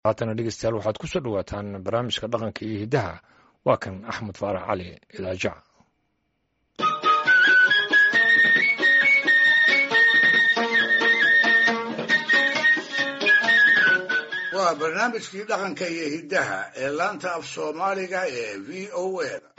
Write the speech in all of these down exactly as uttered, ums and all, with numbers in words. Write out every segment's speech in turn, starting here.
haatana dhegeystayaal waxaad ku soo dhowaataan barnaamijka dhaqanka iyo hiddaha waa kan axmed faarax cali ilaajac waa barnaamijkii dhaqanka iyo hiddaha ee laanta af soomaaliga ee v o a da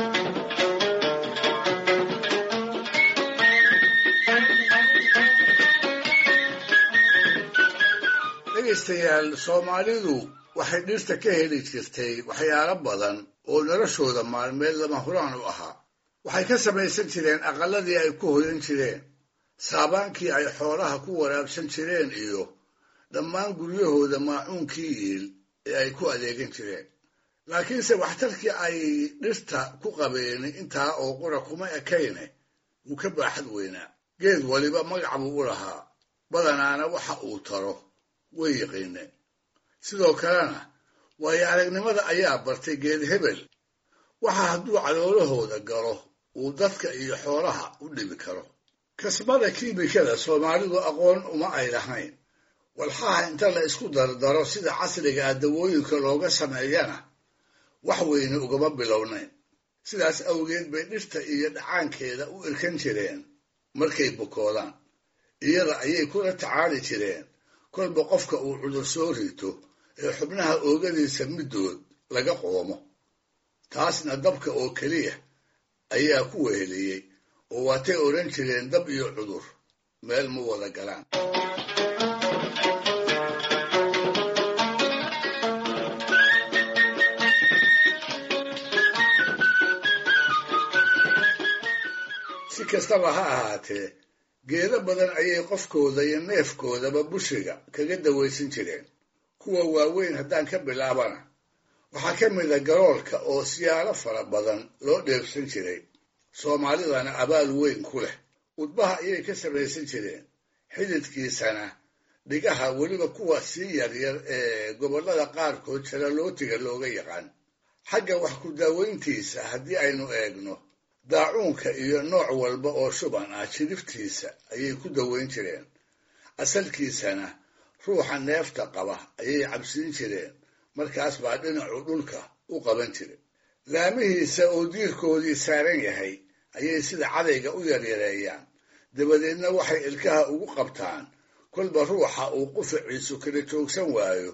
dhegaystayaal soomaalidu waxay dhirta ka heli jirtay waxyaalo badan oo noloshooda maalmeed lama huraan u ahaa waxay ka samaysan jireen aqalladii ay ku hoyan jireen saabaankii ay xoolaha ku waraabsan jireen iyo dhammaan guryahooda maacuunkii yiil ee ay ku adeegan jireen laakiinse waxtarkii ay dhirta ku qabeen intaa oo qura kuma ekayne wuu ka baaxad weynaa geed waliba magac buu u lahaa badanaana waxa uu taro way yaqiineen sidoo kalena waayo aragnimada ayaa bartay geed hebel waxa hadduu caloolahooda galo uu dadka iyo xoolaha u dhibi karo kasbada kiimikada soomaalidu aqoon uma ay lahayn walxaha inta la isku dardaro sida casriga ah dawooyinka looga sameeyana wax weyne ugama bilownayn sidaas awgeed bay dhirta iyo dhacaankeeda u irkan jireen markay bukoodaan iyada ayay kula tacaali jireen kolba qofka uu cudur soo rito ee xubnaha oogadiisa middood laga qoomo taasna dabka oo keliya ayaa ku weheliyey oo waatay odhan jireen dab iyo cudur meel ma wada galaan si kastaba ha ahaatee geedo badan ayay qofkooda iyo neefkoodaba bushiga kaga dawaysan jireen kuwa waaweyn haddaan ka bilaabana waxaa ka mida garoolka oo siyaalo fara badan loo dheefsan jiray soomaalidana abaal weyn ku leh udbaha ayay ka samaysan jireen xididkiisana dhigaha weliba kuwa sii yaryar ee gobollada qaarkood jalalootiga looga yaqaan xagga wax ku daawayntiisa haddii aynu eegno daacuunka iyo nooc walba oo shuban ah jidhiftiisa ayay ku dawayn jireen asalkiisana ruuxa neefta qaba ayay cabsiin jireen markaas baa dhinacu dhulka u qaban jiray laamihiisa oo diirkoodii saaran yahay ayay sida cadayga u yaryareeyaan dabadeedna waxay ilkaha ugu qabtaan kolba ruuxa uu qufaciisu kala joogsan waayo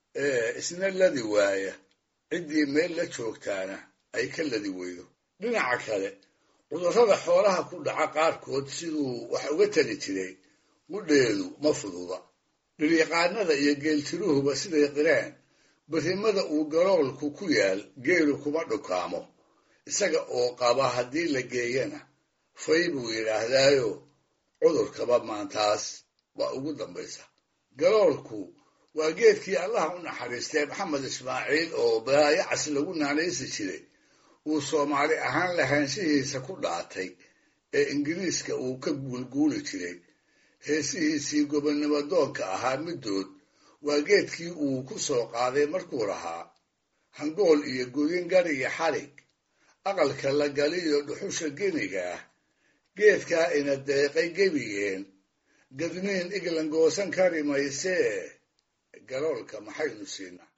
ee isna ladi waaya ciddii meel la joogtaana ay ka ladi weydo dhinaca kale cudurrada xoolaha ku dhaca qaarkood siduu wax uga tali jiray gudheedu ma fududa dhiryaqaanada iyo geeltiruhuba siday qireen barrimada uu garoolku ku yaal geelu kuma dhukaamo isaga oo qaba haddii la geeyana fay buu yidhaahdaayo cudurkaba maantaas waa ugu dambaysa garoolku waa geedkii allaha u naxariistay maxamed ismaaciil oo baayacas lagu naanaysi jiray uu soomaali ahaan lahaanshihiisa ku dhaatay ee ingiriiska uu ka guulguuli jiray heesihiisii gobonnimo doonka ahaa middood waa geedkii uu ku soo qaaday markuu lahaa hangool iyo godin gar iyo xarig aqalka la galiyo dhuxusha geniga ah geedkaa ina deeqay gebigeen gadniin iglan goosan kari maysee galoolka maxaynu siinaa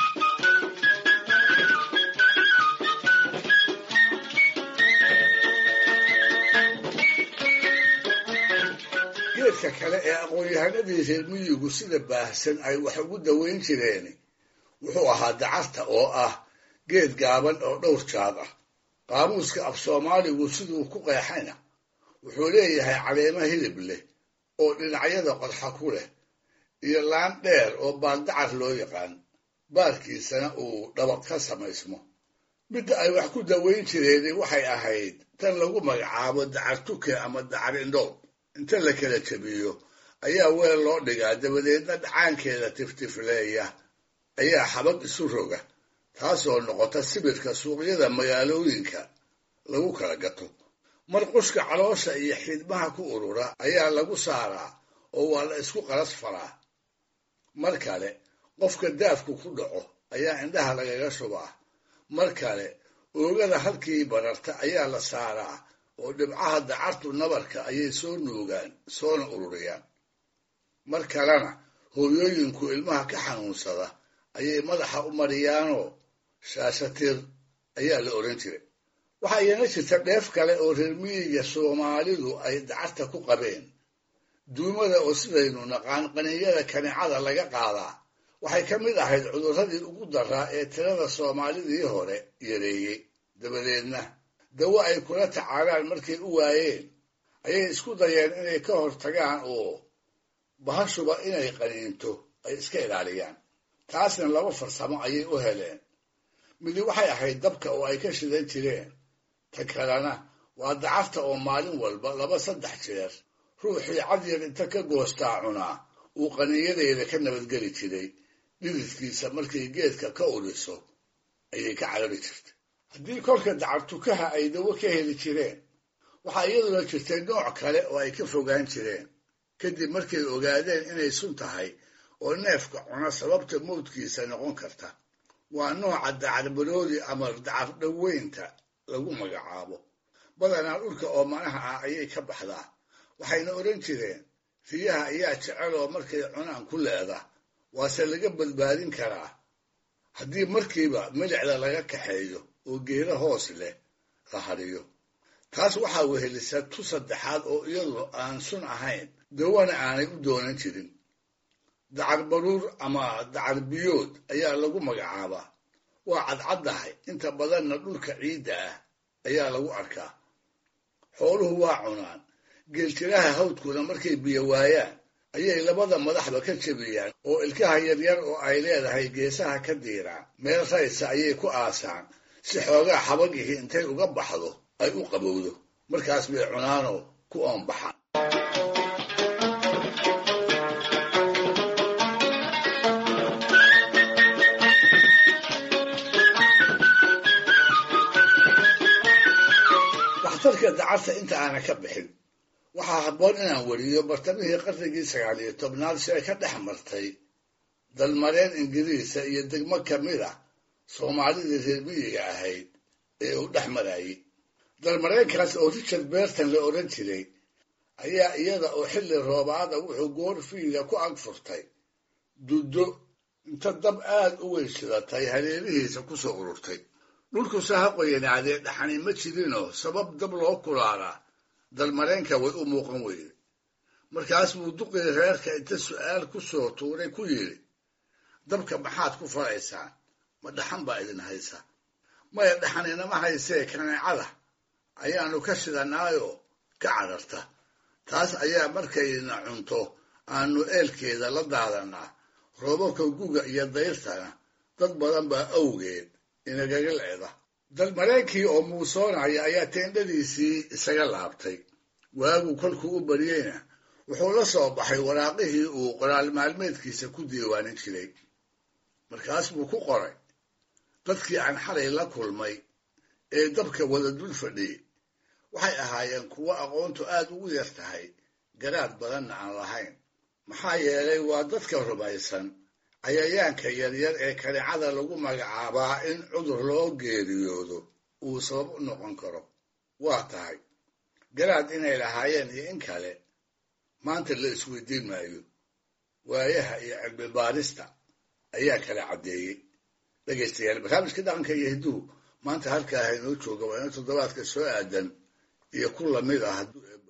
geedka kale ee aqoon-yahanadii reer miyigu sida baahsan ay wax ugu dawayn jireen wuxuu ahaa dacarta oo ah geed gaaban oo dhowr jaad ah qaamuuska af soomaaligu siduu ku qeexayna wuxuu leeyahay caleemo hilib leh oo dhinacyada qodxa ku leh iyo laan dheer oo baaldacar loo yaqaan baarkiisana uu dhabaq ka samaysmo midda ay wax ku dawayn jireen waxay ahayd tan lagu magacaabo dacar tuke ama dacar indhoob inta la kala jabiyo ayaa weel loo dhigaa dabadeedna dhacaankeeda tiftifleeya ayaa xabag isu roga taasoo noqota sibirka suuqyada magaalooyinka lagu kala gato marqushka caloosha iyo xidmaha ku urura ayaa lagu saaraa oo waa la isku qalas faraa mar kale qofka daafku ku dhaco ayaa indhaha lagaga shubaa mar kale oogada halkii bararta ayaa la saaraa oo dhibcaha dacartu nabarka ayay soo nuugaan soona ururiyaan mar kalena hooyooyinku ilmaha ka xanuunsada ayay madaxa u mariyaanoo shaashatir ayaa la odhan jiray. waxaa iyana jirta dheef kale oo reer miyiga soomaalidu ay dacarta ku qabeen. duumada oo sidaynu naqaan qaniinyada kanicada laga qaadaa waxay ka mid ahayd cudurradii ugu daraa ee tirada soomaalidii hore yareeyey. dabadeedna dawo ay kula tacaalaan markay u waayeen ayay isku dayeen inay ka hor tagaan oo bahashuba inay qaniinto ay iska ilaaliyaan. taasna laba farsamo ayay u heleen. midi waxay ahayd dabka oo ay ka shidan jireen, ta kalena waa dacarta oo maalin walba laba saddex jeer ruuxii cadyar inta ka goostaa cunaa uu qaniinyadeeda ka nabadgeli jiray. dhididkiisa markay geedka ka uriso ayay ka carari jirtay. haddii kolka dacartukaha ay dawo ka heli jireen, waxaa iyaduna jirtay nooc kale oo ay ka fogaan jireen kadib markay ogaadeen inay sun tahay oo neefka cuna sababta mawdkiisa noqon karta. waa nooca dacarbaroodi ama dacar dhoweynta lagu magacaabo. badanaa dhulka oomanaha ah ayay ka baxdaa. waxayna odhan jireen riyaha ayaa jecel oo markay cunaan ku leeda, waase laga badbaadin karaa haddii markiiba milicda laga kaxeeyo oo geeda hoos leh la hariyo. taas waxaa wehelisa tu saddexaad oo iyadu aan sun ahayn, dawana aanay u doonan jirin. dacar baruur ama dacar biyood ayaa lagu magacaabaa. waa cadcaddahay, inta badanna dhulka ciidda ah ayaa lagu arkaa. xooluhu waa cunaan. geeltiraha hawdkuna markay biyo waayaan ayay labada madaxba ka jebiyaan oo ilkaha yaryar oo ay leedahay geesaha ka diiraan. meel raysa ayay ku aasaan si xoogaa xabagihii intay uga baxdo ay u qabowdo. markaas bay cunaanoo ku oonbaxaan. waxtarka dacarta inta aana ka bixin, waxaa habboon inaan weriyo bartamihii qarnigii sagaal iyo tobnaad si ay ka dhex martay dalmareen ingiriisa iyo degmo ka mid a soomaalidii reer miyiga ahayd ee uu dhex marayay. dalmareenkaas oo richard berton la odhan jiray ayaa iyada oo xilli roobaada wuxuu goorfiiga ku ag furtay duddo inta dab aad u weyn shidatay hareerihiisa ku soo ururtay. dhulkuse ha qoyanaadee dhaxani ma jirinoo sabab dab loo kulaalaa dalmareenka way u muuqan weyde. markaas buu duqii reerka inta su'aal ku soo tuuray ku yidhi, dabka maxaad ku falaysaan? ma dhaxan baa idin haysa? maya, dhaxaninama haysee kaneecada ayaannu ka shidanaayoo ka cararta. taas ayaa markayna cunto aannu eelkeeda la daadannaa. roobabka guga iyo dayrtana dad badan baa awgeed inagaga leeda. dalmareenkii oo muusoonaya ayaa teendhadiisii isaga laabtay. waagu kolkuu u baryeyna wuxuu la soo baxay waraaqihii uu qoraal maalmeedkiisa ku diiwaanin jiray. markaas buu ku qoray, dadkii aan xalay la kulmay ee dabka wada dul fadhiyey waxay ahaayeen kuwo aqoontu aad ugu yar tahay, garaad badanna aan lahayn. maxaa yeelay waa dadka rumaysan cayayaanka yaryar ee kanicada lagu magacaabaa in cudur loo geeriyoodo uu sabab u noqon karo. waa tahay garaad inay lahaayeen iyo in kale maanta la isweydiin maayo. waayaha iyo cilmi baarista ayaa kala caddeeyey. dhegaystayaal, barnaamijka dhaqanka iyo hidduhu maanta halkaa haynoo jooga waa ina toddobaadka soo aadan iyo ku lamid ah hadduu